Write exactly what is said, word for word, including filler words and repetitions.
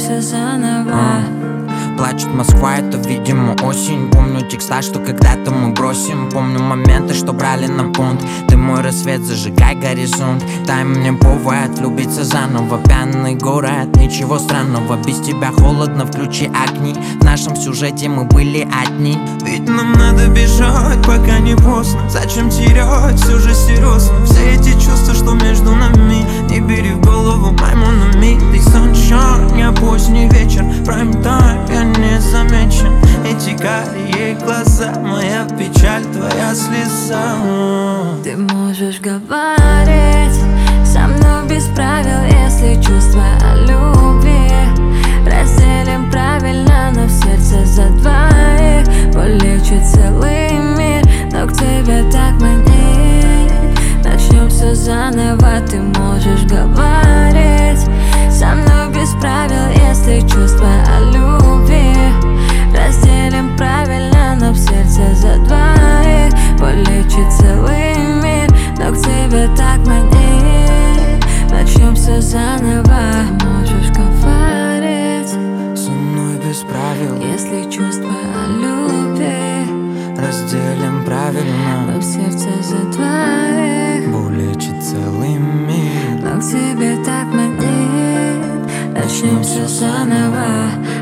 все заново. Плачет Москва, это, видимо, осень. Помню текста, что когда-то мы бросим. Помню моменты, что брали на понт. Ты мой рассвет, зажигай горизонт. Дай мне повод влюбиться заново. Пьяный город, ничего странного. Без тебя холодно, включи огни. В нашем сюжете мы были одни. Ведь нам надо бежать, пока не поздно. Зачем терять, все же серьезно. Все эти чувства, что между нами, не бери в голову, my monami. Ты sunshine, я поздний вечер, prime time, я не замечен. Эти карие глаза, моя печаль, твоя слеза. Ты можешь говорить со мной без правил, если чувства о любви разделим правильно, но в сердце за двоих полечит целый мир, но к тебе так манит. Начнем все заново, ты можешь говорить со мной без правил, если чувства о любви разделим правильно, но в сердце за двоих полечит целый мир, но к тебе так манит. Начнем все заново, ты можешь говорить со мной без правил, если чувства о любви разделим правильно, но в сердце за двоих булечит целый мир, но к тебе так манит. Начнем все заново.